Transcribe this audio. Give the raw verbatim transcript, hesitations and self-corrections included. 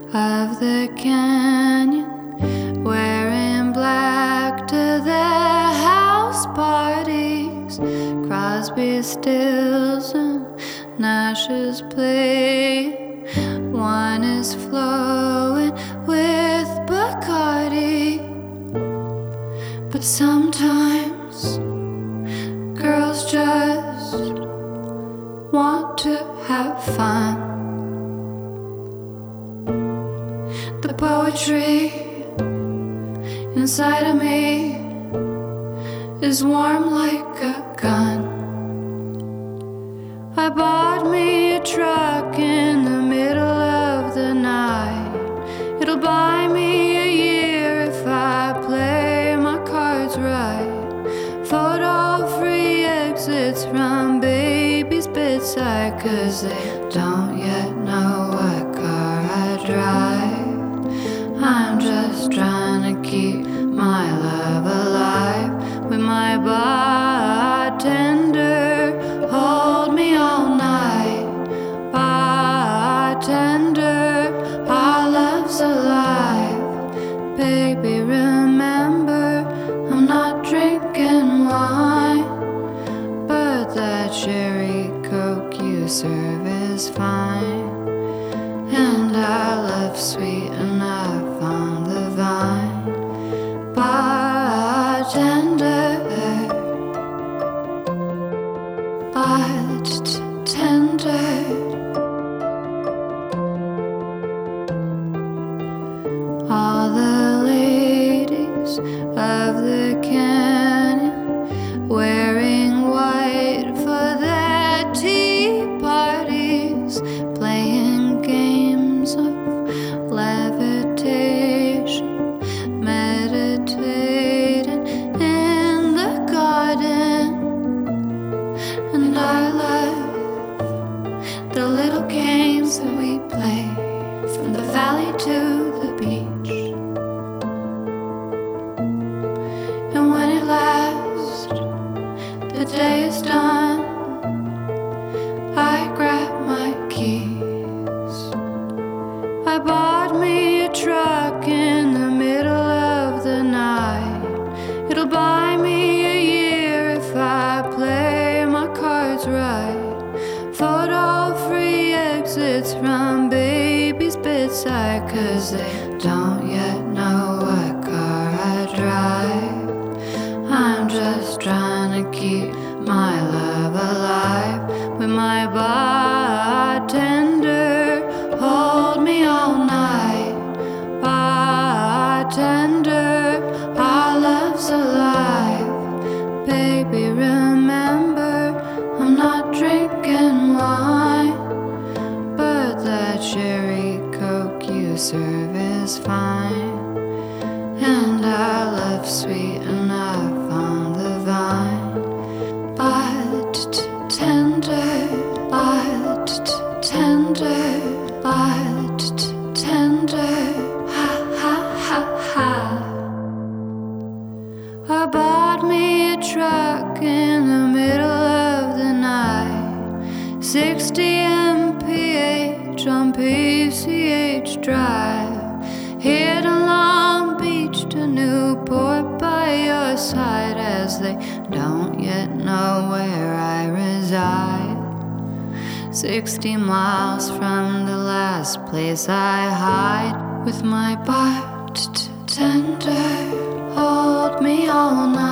of the canyon, wearing black to their house parties. Crosby, Stills, and Nash is playing. Wine is flowing with Bacardi. But sometimes girls just want to have fun. The poetry inside of me is warm like a gun. I bought me a truck in the middle of the night. It'll buy me a year if I play my cards right. Photo-free exits from baby's bedside, 'cause they don't yet know what car I drive. I'm just trying to keep my love alive with my bartender. Hold me all night, bartender. Our love's alive. Baby, remember, I'm not drinking wine, but that cherry Coke you serve is fine. And our love's sweet enough on the vine. Bartender, bartender. All the ladies of the canyon, wearing white for their tea parties, playing games of levitation, meditating in the garden. And I love the little games that we play, from the valley to the beach. And when at last the day is done, I grab my keys. I bought me a truck in the middle of the night. It'll buy me a year if I play my cards right. Photo-free exits from baby's bedside, 'cause they don't yet know what car I drive. I'm just trying to keep my love alive with my bartender. Hold me all night, bartender. Our love's alive. Baby, remember, I'm not drinking wine, but that cherry Coke you serve is fine. And our love's sweet enough on the vine. Bartender, bartender, bartender. Ha ha ha ha. I bought me a truck in the middle of the night, sixty M P H on P C H Drive. Here to Long Beach to Newport by your side, as they don't yet know where I reside. Sixty miles from the last place I hide with my bartender. Hold me all night.